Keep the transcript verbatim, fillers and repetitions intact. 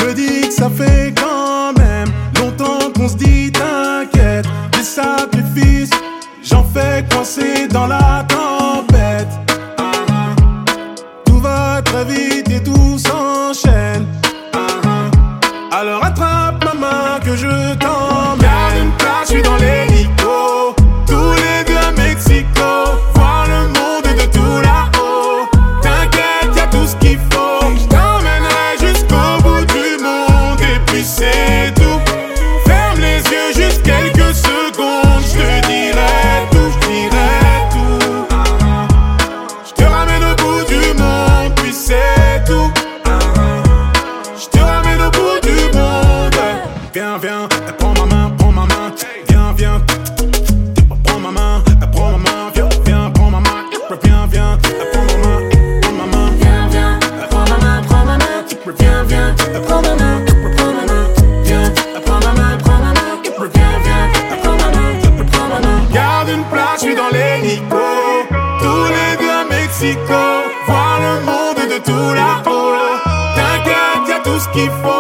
Je me dis que ça fait quand même longtemps qu'on se dit t'inquiète. Des sacrifices, j'en fais coincer dans la tempête. Tout va très vite et tout s'enchaîne. Alors attrape ma main que je t'emmène. Garde une place, je suis dans l'hélico. Tous les deux à Mexico. Voir le monde de tout là-haut. T'inquiète, y'a tout ce qu'il faut. Je t'emmènerai jusqu'au bout du monde. Et puis c'est tout. Ferme les yeux juste quelques secondes. Je te dirai tout, je dirai tout. Je te ramène au bout du monde. Puis c'est tout. Je te ramène au bout du monde. Viens, viens, prends ma main, prends ma main. Viens, viens, prends ma main, prends ma main. Viens, viens, prends ma main. Viens, viens, prends ma main, prends ma main. Viens, viens, prends ma main, prends ma main. Viens, viens, prends ma main, prends ma main. Viens, prends ma main, prends ma main. Viens, viens, prends ma main, prends ma main. Garde une place, je suis dans l'hélico. Tous les deux à Mexico. Voir le monde de tout là-haut. T'inquiète, y'a tout ce qu'il faut.